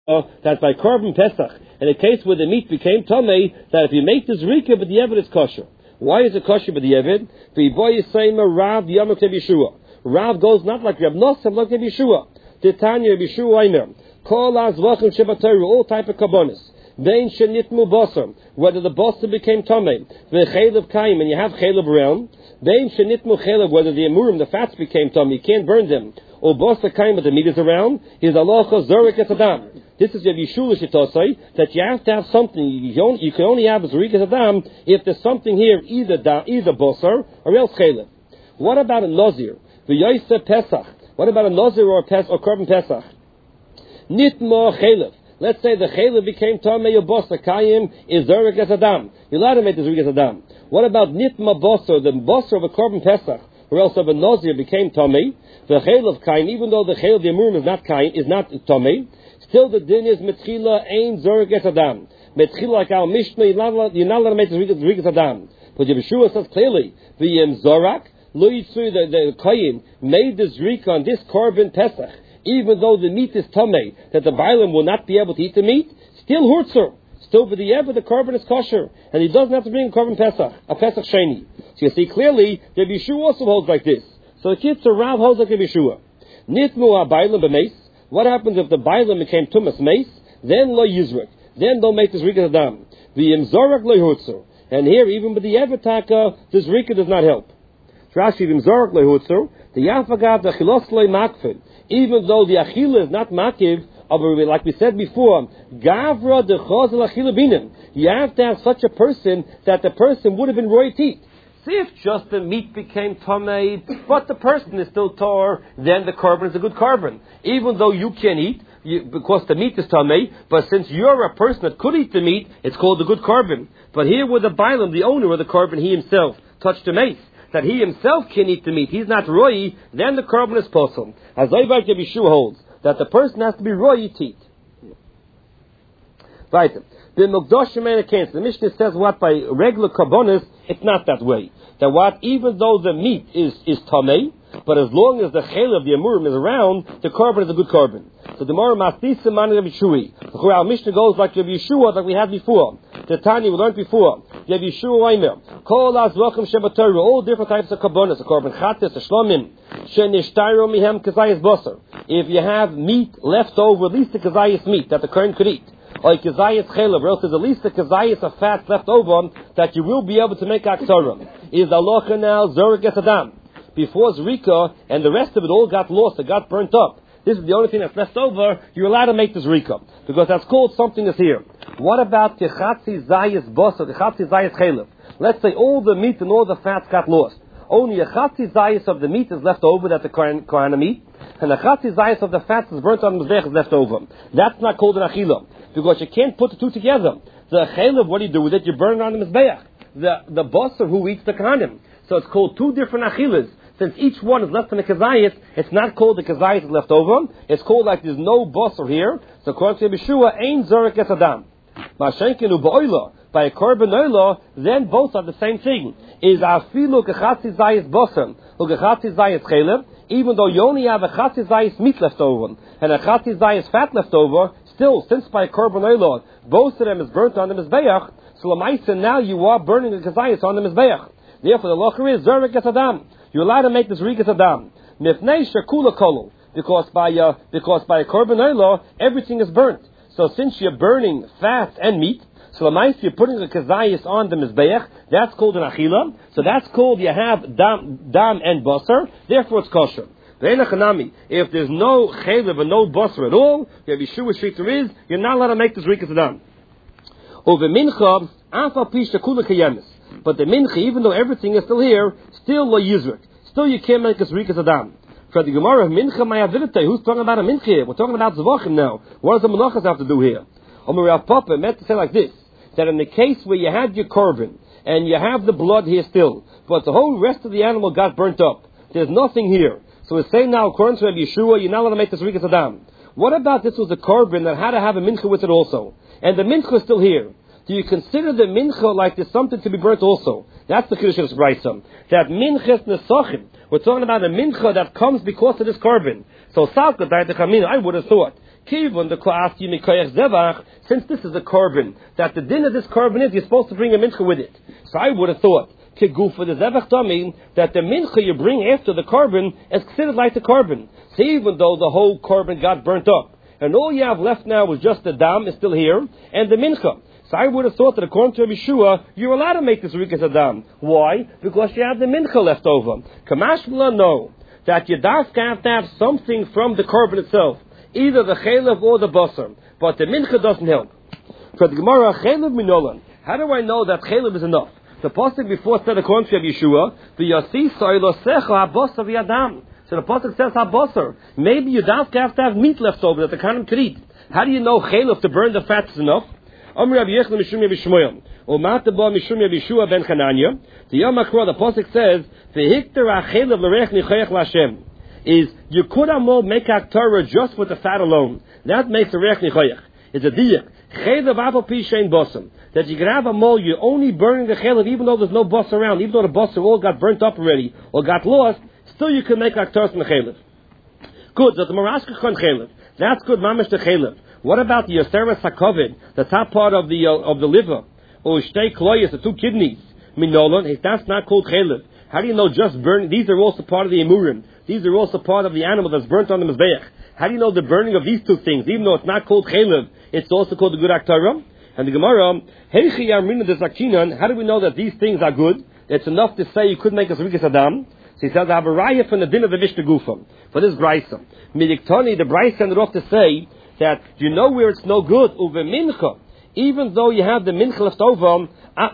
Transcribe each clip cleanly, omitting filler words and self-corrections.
that by Korban Pesach, in a case where the meat became Tomei, that if you make this Rika, but the Evid is kosher. Why is it kosher by the Evid? Rav goes not like Reb Nosson, like Reb Yeshua. Titania Reb Yeshua Eimer. Kol azvachim shebatayru, all type of kabbonis. Vein shenitmu basar, whether the basar became Tomei. V'chelev kaim, and you have chelev realm. Vein shenitmu chelev, whether the emurim, the fats became Tomei, you can't burn them. Or basar kaim, but the meat is around. Is halacha zorek et adam. This is Reb Yeshua Shittosai, that you have to have something. You can only have zorik et adam if there's something here, either basar or else chelev. What about a nazir? V'yosef Pesach. What about a nazir or Korban Pesach? Nitmo chelev. Let's say the chelev became Tomei or basar kaim is zorek et adam. You're allowed to make the zorik et adam. What about nitma basar, the basar of a Korban Pesach, or else of a nazir became Tomei? The chelev kaim, even though the chelev the emurim is not kaim, is not Tomei. Still, the din is metchila ein zorek et adam. Metchila, like our Mishnah, you're not allowed to make the zorik et adam. But Yeshua says clearly, the zorak lo yitzui, the kohen made the zorik on this Korban Pesach, even though the meat is tamei, that the bailam will not be able to eat the meat. Still hurtzer. Still, for the Evid, the Korban is kosher, and he doesn't have to bring a Korban Pesach, a Pesach Sheni. So you see clearly, the Yeshua also holds like this. So the kids Rav holds like the Yeshua. Nitmu ha-bailam b'meis. What happens if the bailam became tumas meis? Then lo yizrek. Then don't make this rika adam. The imzorak lo yhutzer. And here, even with the Evid taka, this rika does not help. Rashi imzorak lo yhutzer. The yafagat the chilos lo makfid. Even though the achila is not makiv, like we said before, gavra de chozel achila binim. You have to have such a person that the person would have been roy teeth. See, if just the meat became tamei, but the person is still tor, then the korban is a good korban. Even though you can't eat, because the meat is tamei, but since you're a person that could eat the meat, it's called a good korban. But here with the bailam, the owner of the korban, he himself touched the mace, that he himself can eat the meat, he's not roy, then the korban is posel. As Zayvak Yeshua holds, that the person has to be roy teeth. Right. The Mukdoshim and the Mishnah says what by regular karbonis, it's not that way. That what, even though the meat is tamei, but as long as the chelev, the emurim, is around, the korban is a good korban. So the Gemara Masnisa Man Rav Yeshui. Our Mishnah goes like Rav Yeshua, like we had before. The Tanya we learned before. Rav Yeshua Aimer. Kol azvachim shebatayru, all different types of karbonis, a korban chatas, a shlomim, shenishtairo mihem kazayis basar. If you have meat left over, at least the kazayis meat that the kohen could eat. Or kazayis chelev, or else there's at least the kazayis of fat left over that you will be able to make aksara. Is alocha now zorek et adam. Before Zrika, and the rest of it all got lost, it got burnt up. This is the only thing that's left over, you're allowed to make this Zrika. Because that's called something that's here. What about Techatzi Zayis Bosa, Techatzi Zayis Chelev? Let's say all the meat and all the fats got lost. Only a Chatzi Zayis of the meat is left over that the Kohen meat, and a Chatzi Zayis of the fats is burnt on the Mizbech is left over. That's not called an Achila. Because you can't put the two together. The Chelev, what do you do with it? You burn it on the Mizbech. The Bosa who eats the Kohanim. So it's called two different Achilas. Since each one is less than a kazayis, it's not called the kazayis is left over. It's called like there's no basar here. So according to Yeshua, ein zorek es adam. Mashenkenu ba'oila, by a korban oila, then both are the same thing. Is afilu kechatzi zayis basar, or kechatzi zayis chelev, even though you only have a chatzi zayis meat left over, and a chatzi zayis fat left over, still, since by a korban oila, both of them is burnt on the mizbeach, so l'maisa now you are burning the kazayis on the mizbeach. Therefore the locher is zorek es adam. You're allowed to make this rikas adam. Mifnei shekula kolu, because by a korban oila, everything is burnt. So since you're burning fat and meat, so the mice you're putting a kazayis on the mizbeach, that's called an achila. So that's called you have dam and basar. Therefore it's kosher. If there's no chelev and no basar at all, you have Yeshua street there is, you're not allowed to make this rikas adam. Over mincha, afa pi shekula kayemis. But the mincha, even though everything is still here, still lo yizrek. Still you can't make a rikas adam. For the Gemara, mincha mayavidite. Who's talking about a mincha here? We're talking about zvachim now. What does the malachas have to do here? Rav Papa meant to say like this, that in the case where you had your korban, and you have the blood here still, but the whole rest of the animal got burnt up, there's nothing here. So we're saying now, according to Rabbi Yeshua, you're not allowed to make this rikas adam. What about this was a korban that had to have a mincha with it also? And the mincha is still here. Do you consider the mincha like there's something to be burnt also? That's the Kiddush of Brayso. That minchas nesachim. We're talking about a mincha that comes because of this korban. So salka I would have thought Kivon the Klaas Yimikoyach Zevach, since this is a korban, that the din of this korban is you're supposed to bring a mincha with it. So I would have thought, Kiguf for the Zevach Dami, that the mincha you bring after the korban is considered like the korban. So even though the whole korban got burnt up, and all you have left now is just the dam is still here, and the mincha. So I would have thought that according to Yeshua, you're allowed to make this rikas adam. Why? Because you have the mincha left over. Kamashmala know that you have to have something from the korban itself, either the chelev or the basar, but the mincha doesn't help. For the Gemara, chelev minolan. How do I know that chelev is enough? The pasuk before said according to Yeshua, the yasi soilosecha habasar v'yadam. So the pasuk says habasar. Maybe you have to have meat left over that the kanim could eat. How do you know chelev to burn the fat is enough? Amr Rabbi Yechon Mishum Rabbi Shmuel, Umata Ba Mishum Rabbi Yeshua ben Chananya. The Yom HaKra, the pasuk says, "V'hikter ha'chelev l'reich nichayach l'Hashem." Is you could make a Torah just with the fat alone. That makes a reich nichayach. It's a diyah. Chelev apel pi shein bosam. That you can have a mole, you're only burning the chelev even though there's no bus around, even though the bus all got burnt up already or got lost. Still, you can make a Torah from the chelev. Good. So the marashka kon chelev. That's good. Mamish the chelev. What about the Yoseres HaKoved, the top part of the liver, or Shtei Kloyes, the two kidneys? Minolan, that's not called chelev. How do you know just burning? These are also part of the emurim. These are also part of the animal that's burnt on the mizbeach. How do you know the burning of these two things, even though it's not called chelev, it's also called the good aktarah? And the Gemara, Heichi Yamrina de Zakinan, how do we know that these things are good? It's enough to say you could make a Zrikas Adam. So he says, I have a raya from the din of the Mishnah Gufa, for this Braisa. Midiktoni, the Braisa ended off to say, that you know where it's no good, uve mincha, even though you have the mincha left over,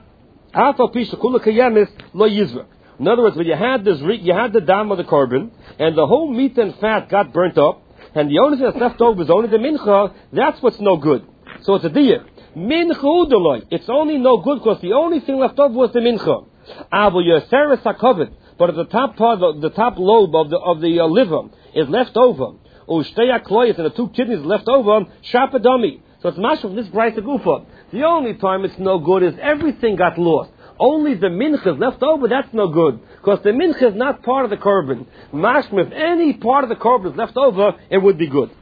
lo yizrak. In other words, when you had the dam of the korban, and the whole meat and fat got burnt up, and the only thing that's left over is only the mincha, that's what's no good. So it's a diyah. Mincha udaloi. It's only no good because the only thing left over was the mincha. Aval yoseres hakoved, but at the top part, the top lobe of the liver is left over. Shtei Kloyes and the two kidneys left over, shapadami. So it's mashal from this Braisa Gufa. The only time it's no good is everything got lost. Only the mincha is left over, that's no good. Because the mincha is not part of the korban. Mashma, if any part of the korban is left over, it would be good.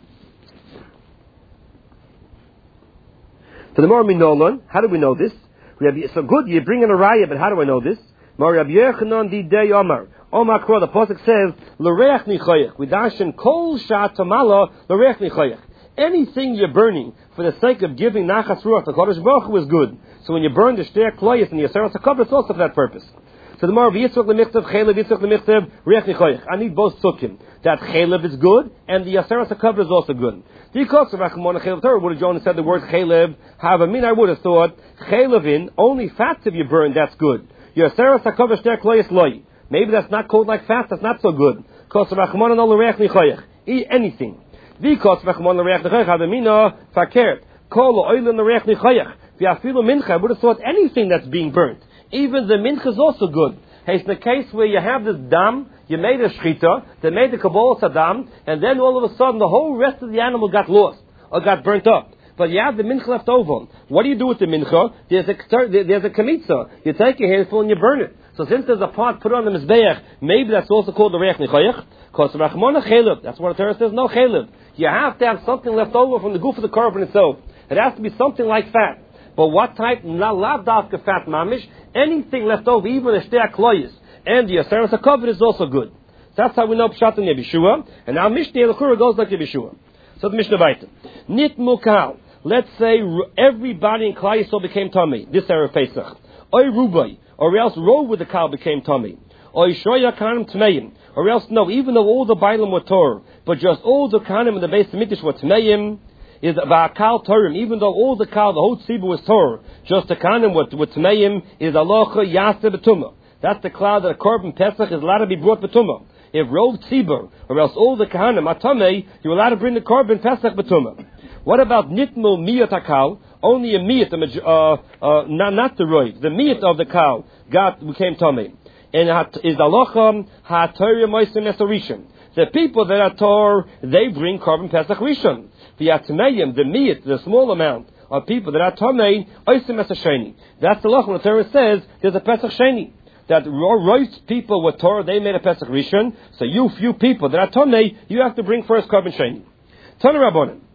So the more minolan, how do we know this? So good, you bring in a raya, but how do I know this? Rabbi Yochanan di day Omar. Omar Kro, the pasuk says, l'reich nichayach. We dashen kol shat tamala l'reich nichayach. Anything you're burning for the sake of giving nachas ruach to Kodesh Baruch Hu is good. So when you burn the shtei kloyes and the Yoseres HaKoved, it's also for that purpose. So the more Yitzchak l'michtav chelev, Yitzchak l'michtav reich nichayach. I need both sukkim. That chelev is good and the Yoseres HaKoved is also good. Because of Rachmon chelev Torah would have Jonah said the word chelev. I would have thought chelevin only fats if you burn, that's good. Yoseres HaKoved shtei kloyes loy. Maybe that's not cold like fat, that's not so good. Because Rachmon no l'reich nichayach. Eat anything. Because Rachmon l'reich nichayach havamina fakert. Kol oilin l'reich nichayach. V'afilu mincha. I would have thought anything that's being burnt. Even the mincha is also good. Hey, it's the case where you have this dam, you made a shchita, they made the kabbalah sadam, and then all of a sudden the whole rest of the animal got lost or got burnt up. But you have the mincha left over. What do you do with the mincha? There's a kamitza. You take a handful and you burn it. So since there's a pot put on the mizbeach, maybe that's also called the reich nichayach. Because rachmona chelev. That's what the Torah says. No chelev. You have to have something left over from the goof of the korban itself. It has to be something like fat. But what type? Lav dafka fat mamish. Anything left over, even a shtei kloyes and the Yoseres HaKoved is also good. That's how we know pshat in Yeshua. And now Mishnah Elokura goes like Yeshua. So the Mishnah Vayta. Nit mukal. Let's say everybody in Klal Yisrael became tummy this Erev Pesach. Oy rubai. Or else rove with the cow became tummy. Or Yishoya kanim tmeim. Or else no, even though all the bailim were Torah, but just all the kanim in the base of Mikdash were tmeim, is va'akal Torah. Even though all the cow, the whole tzibur was Torah, just the kanim with tmeim is alocha yaseh betumah. That's the cloud that a korban Pesach is allowed to be brought betumah. If rove tzibur, or else all the kahanim atamei, you're allowed to bring the korban Pesach betumah. What about nitmul miyat hakal? Only a miyat, not the roiv. The miyat of the cow became tummy. And is alocham ha'torah moisim esorishon. The people that are Torah, they bring korban Pesach rishon. The atmeim, the miyat, the small amount of people that are tamei, oisim esasheni. That's the lachon. The Torah says there's a Pesach sheni. That roiv people with Torah, they made a Pesach rishon. So you few people that are tamei, you have to bring first korban sheni. Tana Rabbanan.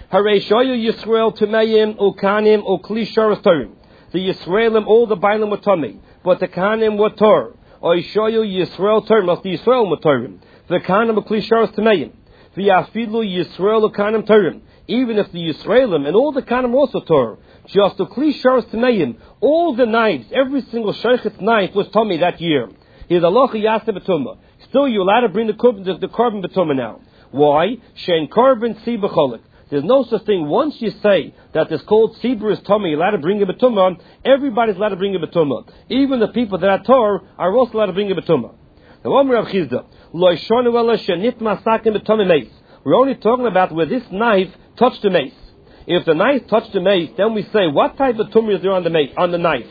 Harei shoyu Yisrael Tumeim Ukanim Ukli Sharas Torim. The Yisraelim, all the Bailim were Tumei, but the Kanim were Tor. Or shoyu Yisrael Torim, of the Yisrael were Torim. The Kanim Ukli Sharas Tumeim. The Afilu Yisrael Ukanim Torim. Even if the Yisraelim and all the Kanim were also Tor. Just Ukli Sharas Tumeim. All the knives, every single Sheikhet's knife was Tumei that year. Here's Allah Yasa B'Tumah. Still, you're allowed to bring the carbon B'Tumah now. Why? Shein carbon Si B'Cholik. There's no such thing. Once you say that it's called Sibur is Tumah, you're allowed to bring a B'Tumah, everybody's allowed to bring a B'Tumah. Even the people that are Torah are also allowed to bring a B'Tumah. Now, Omer Rav Chizda, Lo Yishonu Ela Shenit Masakim B'Tumah Meis. We're only talking about where this knife touched the mace. If the knife touched the mace, then we say, what type of tumah is there on the mace, on the knife?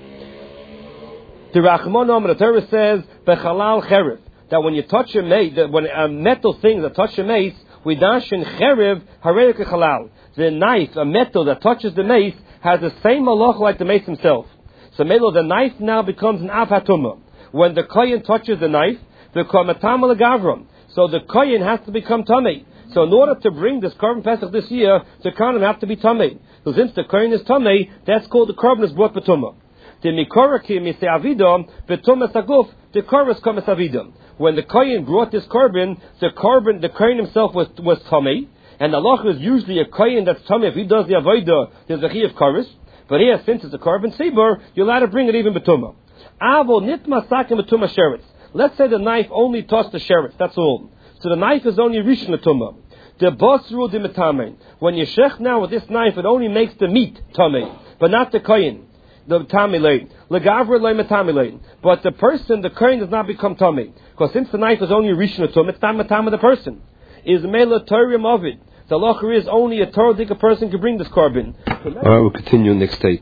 The Rachmon Omer, the Torah says, B'Chalal Cherev, that when you touch a mace, when a metal thing that touches a mace, we dash in Cherev, Harei Kechalal. The knife, a metal that touches the mace, has the same malach like the mace himself. So Melo, the knife now becomes an Av HaTumah. When the Kohen touches the knife, the Komatam Gavram. So the Kohen has to become Tamei. So in order to bring this Korban Pesach this year, the Kohen have to be Tamei. So since the Kohen is Tamei, that's called the Korban is brought B'Tumah. The Mikoraki Mise Avidam, B'Tumah Saguf, the Korban Komas Avidam. When the Kohen brought this Korban, the Kohen himself was Tamei. And Allah is usually a Kohen that's Tamei. If he does the Avodah, there's a Chi of Koris. But here, since it's a Korban Sibur, you're allowed to bring it even B'Tumah. Avo Nitma Sakim B'Tumah Sheretz. Let's say the knife only touched the sheretz, that's all. So the knife is only rishon l'tumah. The basru de metamein. When you shech now with this knife, it only makes the meat tamei, but not the kohen, the tamilein. Legavra le metamilein. But the person, the kohen, does not become tamei, because since the knife is only rishon l'tumah, it's not metam the person. Is mela torium of it. The locher is only a Torah-dik a person can bring this carbon. All right, we'll continue next tape.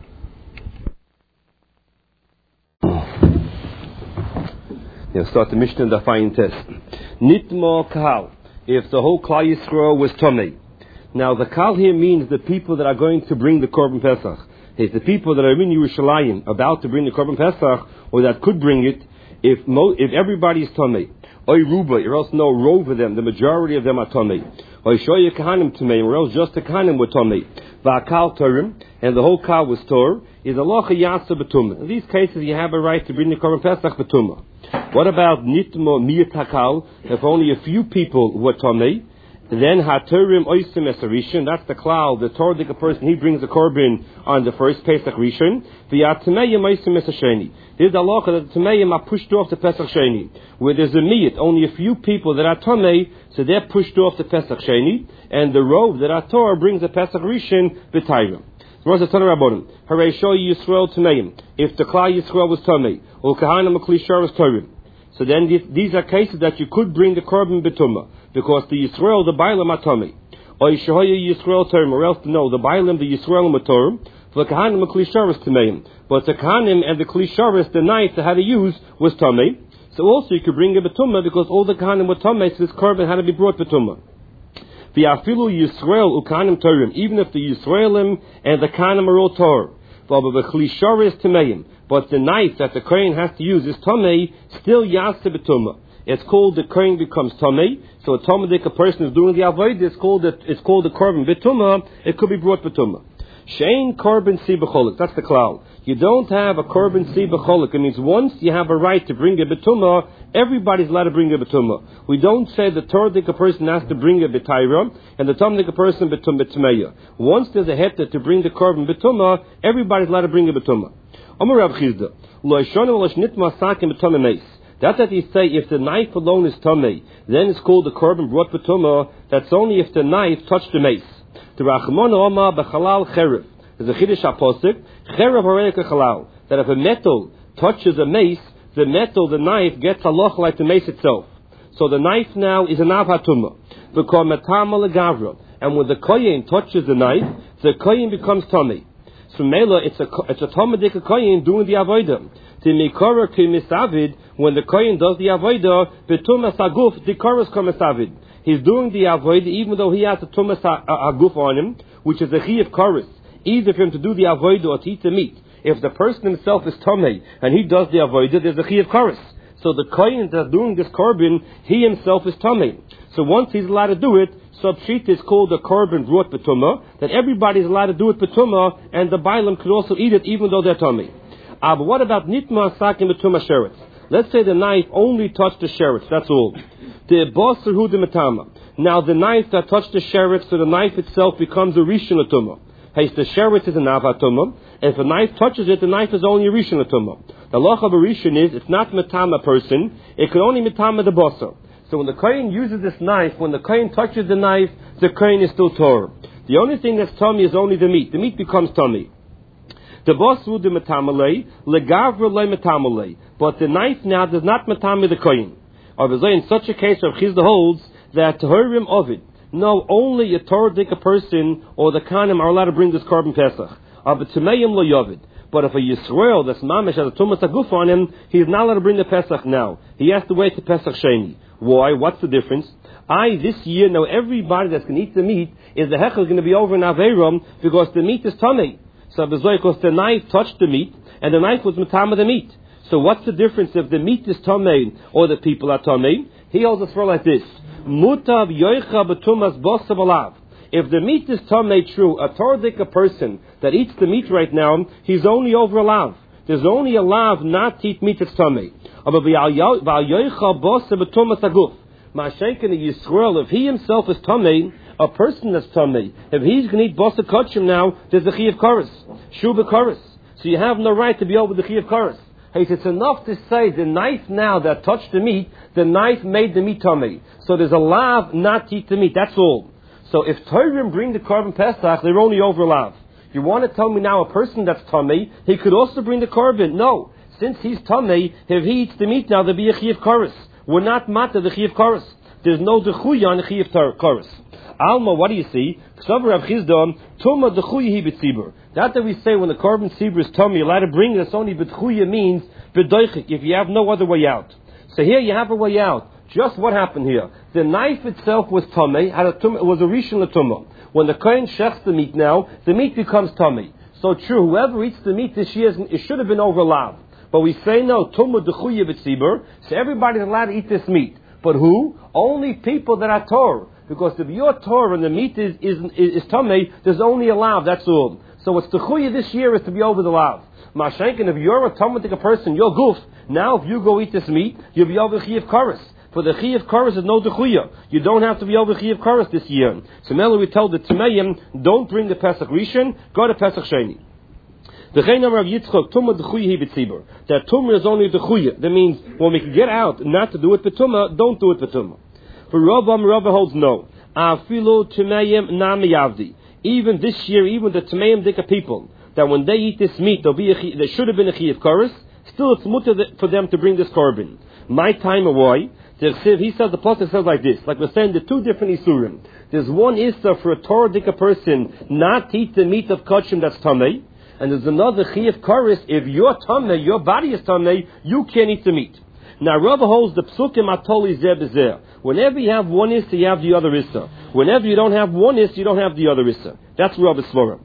Start the Mishnah and the fine test. Nitmo Kahal. If the whole Klal Yisrael was Tomei. Now the Kahal here means the people that are going to bring the Korban Pesach. It's the people that are in Yerushalayim about to bring the Korban Pesach, or that could bring it, if everybody is Tomei. Oy Ruba, or else no rove of them, the majority of them are Tomei. Oy Shoya Kahanim Tomei, or else just the Kahanim were Tomei. Va'akal Torim, and the whole Kahal was Tor, is Allah Yasa B'Tumah. In these cases you have a right to bring the Korban Pesach B'Tumah. What about Nitmo Miyat Hakal? If only a few people were Tomei, then Haturim Oisim Esarishan, that's the Klal, the Torah person, he brings the Korban on the first Pesach Rishon. The Atmeyim Oisim Esasheni. There's the law that the Tmeyim are pushed off the Pesach Sheni. Where there's a Miyat, only a few people that are Tomei, so they're pushed off the Pesach Sheni, and the Rov that are Torah brings the Pesach Rishon B'Tayrim. If the Klal Yisrael was Tomei, or Kahanim Ukli Sharas Torim, so then these are cases that you could bring the Korban B'Tumah, because the Yisrael, the Bailam are Tomei. Or Yisrael Yisrael Torim, or else no, the Bailam, the Yisrael are Torim, for the Kahanim Ukli Sharas Tomeim. But the Kahanim and the Kli Sharas, the knife they had to use, was Tomei. So also you could bring a B'Tumah, because all the Kahanim were Tomei, so this Korban had to be brought B'Tumah. The Afilu Yisrael Ukanim Torim, even if the Yisraelim and the Kanim are all Torah. But the knife that the Kohen has to use is Tomei, still Yaseh B'Tumah. It's called the Kohen becomes Tomei, so a Tomadik, a person is doing the Avodah, it's called the Korban B'Tumah, it could be brought B'Tumah. Shein Korban Si B'Cholik, that's the Klal. You don't have a Korban Si B'Cholik. It means once you have a right to bring a B'Tumah, everybody's allowed to bring a B'Tumah. We don't say the Torah-dik a person has to bring a B'Tayra, and the Tomadik a person B'Tmeya. Once there's a heta to bring the Korban B'Tumah, everybody's allowed to bring a B'Tumah. Amar Rav Chizda, Lo Yishonu Ela Shnitma Sakim B'Tumah Meis. That's that he say, if the knife alone is Tomei, then it's called the Korban brought B'Tumah. That's only if the knife touched the mace. The Rachmon Oma B'Chalal Cherev. There's a Chiddush HaPosek, Cherev Harei Kechalal, that if a metal touches a mace, the metal, the knife, gets haloch like the mace itself. So the knife now is an Av HaTumah. V'kol Matama Legavra. And when the Kohen touches the knife, the Kohen becomes Tomei. So Mela, it's a Tomadik Kohen doing the Avodah. The Mikora Ki Misavid, when the Kohen does the Avodah, B'Tumas HaGuf, the Koros Ko Misavid. He's doing the Avodah even though he has a Tumas HaGuf on him, which is a Chi of Koros. Either for him to do the Avodah or to eat the meat. If the person himself is Tomei and he does the Avodah, there's a Chi of Koros. So the Kohen that's doing this Korban, he himself is Tomei. So once he's allowed to do it, so pshita is called a korban brought betumah, that everybody's allowed to do it betumah, and the bailam could also eat it even though they're tummy. But what about nitma sakim betumah sheretz? Let's say the knife only touched the sheretz, that's all. The bosser hu de metama. Now the knife that touched the sheretz, so the knife itself becomes a rishon l'tumah. Hey, the sheretz is an avatumah, and if a knife touches it, the knife is only a rishon l'tumah. The loch of a rishon is, it's not metama person, it can only metama the bosser. So when the kohen uses this knife, when the kohen touches the knife, the kohen is still torah. The only thing that's tummy is only the meat. The meat becomes tummy. The bosru de metamalei, legavra le metamalei. But the knife now does not metame the kohen. In such a case, Rav Chizda holds that Tahirim Ovid, no, only a Torah-dika person or the Kanim are allowed to bring this korban Pesach. But Tameim lo Yovid. But if a Yisrael that's mamish has a tumas aguf on him, he is not allowed to bring the Pesach now. He has to wait to Pesach Sheni. Why? What's the difference? This year, now everybody that's going to eat the meat is the hechel going to be over in Aveiram because the meat is tummy. So because the knife touched the meat and the knife was matama the meat. So what's the difference if the meat is tummy or the people are tummy? He holds us for like this. Mutav yoicha betumas bosav alav. If the meat is tummy, true, a Torah-dika person that eats the meat right now, he's only over a lav. There's only a lav not to eat meat that's tummy. But Ma'ashenken Yisrael, if he himself is tummy, a person that's tummy, if he's going to eat bosa kachim now, there's a chi of koros, shuba koros. So you have no right to be over the chi of koros. Hey, it's enough to say the knife now that touched the meat, the knife made the meat tummy. So there's a lav not to eat the meat. That's all. So if Torim bring the korban Pesach, they're only over a lav. You want to tell me now a person that's tummy, he could also bring the korban? No. Since he's tummy, if he eats the meat now, there'll be a chi of koros. We're not matter the chi of koros. There's no dechuya on the chi of koros. Alma, what do you see? That we say when the korban tzibur is tummy, you're allowed to bring it. It's only betchuya means bedoichik, if you have no other way out. So here you have a way out. Just what happened here? The knife itself was tummy, it was a rishon l'tumah. When the kohen shechs the meat now, the meat becomes tummy. So true, whoever eats the meat this year, it should have been over lav. But we say no, tumah dechuya b'tzibur, so everybody's allowed to eat this meat. But who? Only people that are Torah. Because if you're Torah and the meat is tummy, there's only a lav, that's all. So what's the chuya this year is to be over the lav. Mashenkin, if you're a Talmudic person, you're goof. Now if you go eat this meat, you'll be over chi of koros. For the chi of koros is no dechuya. You don't have to be over chi of koros this year. So now we tell the Tmeim, don't bring the Pesach Rishon, go to Pesach Sheni. The Chaynam Rav Yitzchok, Tumah D'chuya hi b'tzibur. That Tumah is only D'chuya. That means when we can get out not to do it b'tumah, don't do it b'tumah. For Rava holds no. Afilu Tmeim na miyavdi. Even this year, even the Tmeim Dika people, that when they eat this meat, there should have been a chi of koros. Still, it's mutter for them to bring this korban. My time away. He says, the pasuk says like this, like we're saying, the two different isurim. There's one issa for a Torah Dika person not to eat the meat of kachim that's tamei, and there's another chi of koros. If you're tamei, your body is tamei, you can't eat the meat. Now, Rava holds the psukim atoli zeh b'zeh. Whenever you have one issa, you have the other issa. Whenever you don't have one issa, you don't have the other issa. That's Rava's svara.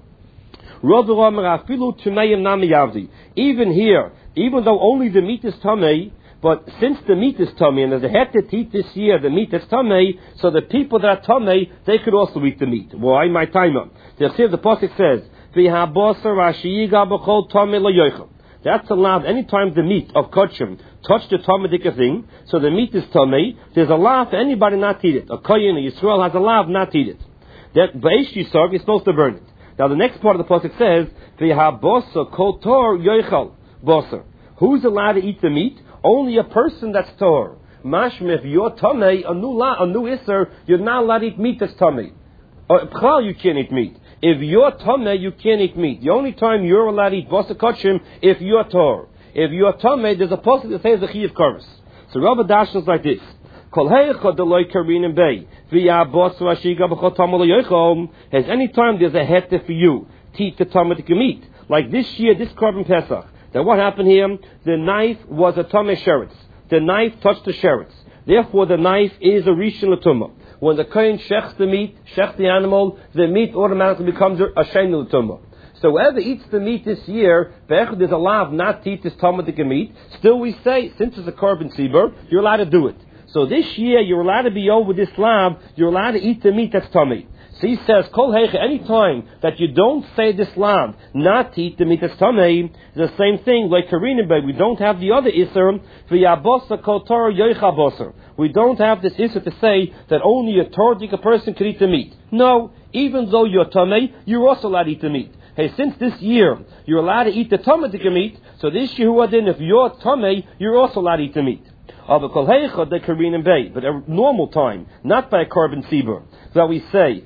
Even here, even though only the meat is tamei, but since the meat is tummy, and there's a heter to eat this year, the meat is tummy, so the people that are tummy, they could also eat the meat. Why? My timer. The pasuk says, that's allowed anytime the meat of kachim touch the Talmudic thing, so the meat is tummy, there's a law for anybody not to eat it. A kohen, a Yisrael has a law not to eat it. That b'eish yisog is supposed to burn it. Now the next part of the pasuk says, kol tor yoichal boser. Who's allowed to eat the meat? Only a person that's Torah. Mashma, if you're Tamei, a new Isser, you're not allowed to eat meat that's Tamei. Pchal, you can't eat meat. If you're Tamei, you can't eat meat. The only time you're allowed to eat Basa Kachim, if you're Torah. If you're Tamei, there's a pasuk that says the Chi of Koros. So Rabbi Dash is like this. Has any time there's a heter for you to eat the Talmudic meat. Like this year, this korban Pesach. Then what happened here? The knife was a tamei sheretz. The knife touched the sheretz. Therefore, the knife is a rishon l'tumah. When the kohen shechs the meat, shechs the animal, the meat automatically becomes a sheni l'tumah. So whoever eats the meat this year, there's a law not to eat this Talmudic meat. Still we say, since it's a korban tzibur, you're allowed to do it. So this year, you're allowed to be over this lab, you're allowed to eat the meat that's tummy. So he says, Kol Heicha, any time that you don't say this lab, not to eat the meat that's tummy, the same thing, like Karina Beg, we don't have the other Isser, V'yabosa kol Torah yoicha boser. We don't have this Isser to say that only a Torah person can eat the meat. No, even though you're tummy, you're also allowed to eat the meat. Hey, since this year, you're allowed to eat the Talmudic meat, so this year, if you're tummy, you're also allowed to eat the meat. But a normal time, not by a carbon tzibur. So we say,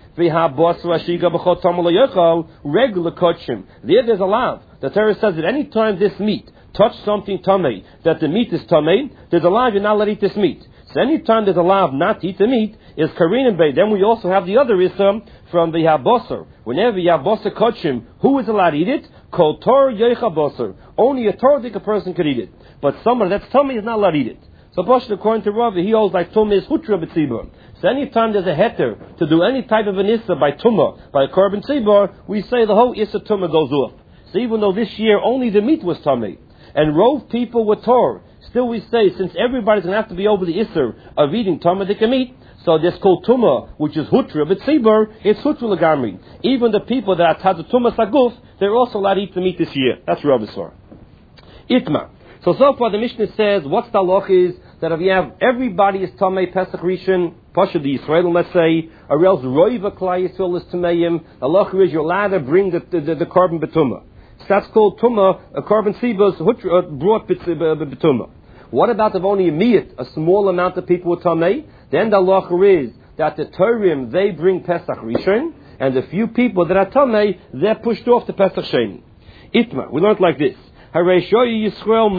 regular kachim. There's a law. The Torah says that any time this meat touch something tamei, that the meat is tamei, there's a law you're not allowed to eat this meat. So any time there's a law not to eat the meat, is karin bay. Then we also have the other ism from the Yaboser. Whenever Yaboser kachim, who is allowed to eat it? Kol Torah yoicha boser. Only a Torah person can eat it. But someone that's tamei is not allowed to eat it. So, according to Rav, he holds like Tumah is Hutra b'tzibur. So anytime there's a heter to do any type of an Issa by Tumah, by a Korban Tzibur, we say the whole Issa Tumah goes off. So even though this year only the meat was Tumah, and Rov people were Torah, still we say, since everybody's going to have to be over the Issa of eating Tumah Dika meat, so there's called Tumah, which is Hutra b'tzibur, it's Hutra l'gamri. Even the people that had the Tumah Saguf, they're also allowed to eat the meat this year. That's Rav's Svar. Itma. So far the Mishnah says, what's the halach is, that if you have everybody is Tamei Pesach Rishon, Pasha the Yisrael, let's say, or else Roiva Klai Yisrael is Tameim, the halach is you're allowed to bring the carbon betumah. So that's called Tumah, a carbon sibas, brought betumah. What about if only a small amount of people were Tamei? Then the halach is that the Turim, they bring Pesach Rishon, and the few people that are Tamei, they're pushed off to Pesach Sheni. Itma, we learned like this. What do you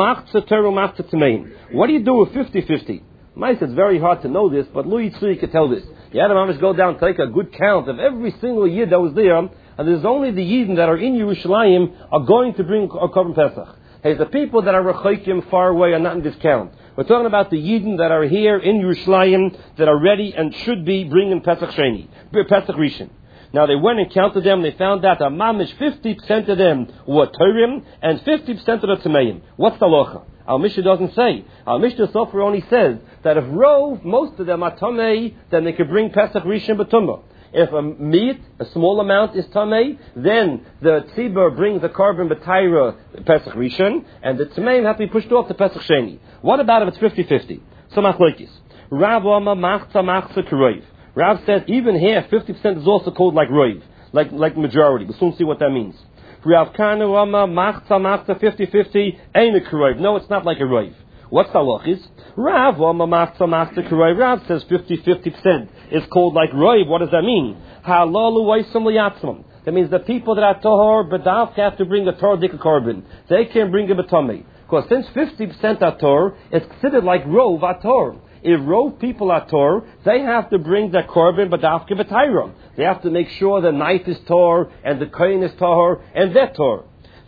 do with 50-50? Mice, it's very hard to know this, but Louis Tzui could tell this. You had to go down and take a good count of every single Yid that was there, and there's only the Yidden that are in Yerushalayim are going to bring a Korban Pesach. Hey, the people that are Rechokim far away are not in this count. We're talking about the Yidden that are here in Yerushalayim that are ready and should be bringing Pesach Sheni, Pesach Rishon. Now they went and counted them, they found out that mamish 50% of them were Turim and 50% of the Tameim. What's the locha? Our Mishnah doesn't say. Our Mishnah Sofer only says that if Rov, most of them are Tamei, then they could bring Pesach Rishon B'tumah. If a meat, a small amount is Tamei, then the Tzibur brings the carbon B'taira Pesach Rishon, and the Tameim have to be pushed off to Pesach Sheni. What about if it's 50-50? So machlokes. Rav Oma machza machza k'roiv. Rav says even here 50% is also called like roiv, like majority. We'll soon see what that means. Rav Kana Rama machza 50-50 ain't a k'roiv. No, it's not like a roiv. What's the halach is? Rav Rama machza k'roiv. Rav says 50% is called like roiv. What does that mean? Halalu waisam liyatzmam. That means the people that are tahor b'daf have to bring a Torah dika carbon. They can bring a b'tamei. Because since 50% are Torah, it's considered like rov ator. If rov people are Torah, they have to bring the korban b'dafke b'tayram. They have to make sure the knife is Torah and the kohen is Torah and they're Torah.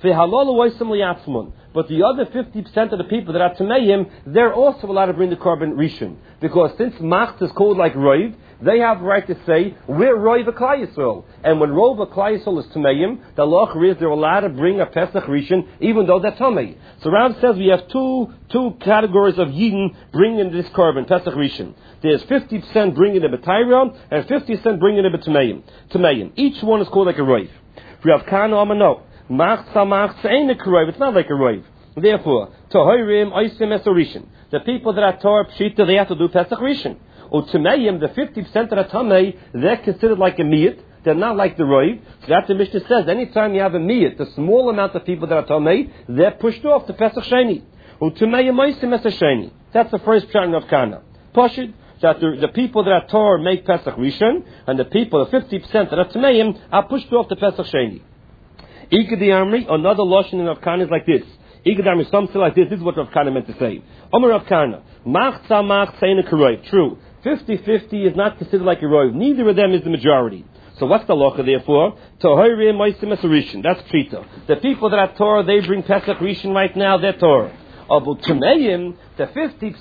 But the other 50% of the people that are Tameim, they're also allowed to bring the korban rishon. Because since macht is called like roiv, they have the right to say, we're roiv Klai Yisrael. And when roiv Klai Yisrael is Tameim, the halach is they're allowed to bring a Pesach rishon, even though they're Tamei. So Rav says we have two categories of Yidden bringing this korban, Pesach rishon. There's 50% bringing it b'tayram, and 50% bringing it b'tameim. Each one is called like a roiv. Rav Kana Amano. Machza ain't a k'roiv. It's not like a roiv. Therefore, tohirim oisim esorishin. The people that are Torah pshita, they have to do Pesach rishon. U'tameim, the 50% that are tamei, they're considered like a miyat. They're not like the roiv. So that's the Mishnah says. Anytime you have a miyat, the small amount of people that are tamei, they're pushed off to Pesach sheni. U'tameim oisim esasheni. That's the first pshat of Kana. Pashid. That the people that are Torah make Pesach rishon, and the people, the 50% that are tameim, are pushed off to Pesach sheni. Ikadi Amri, another lashon in Rav Kana is like this. Ikadi Amri, some say like this. This is what Rav Kana meant to say. Omer Rav Kana, machza in a k'roiv. True, 50-50 is not considered like a roiv. Neither of them is the majority. So what's the locha therefore? Tohirim moisim esarishin. That's pshita. The people that are Torah, they bring Pesach rishon right now. They're Torah. Abu Tameim, the 50%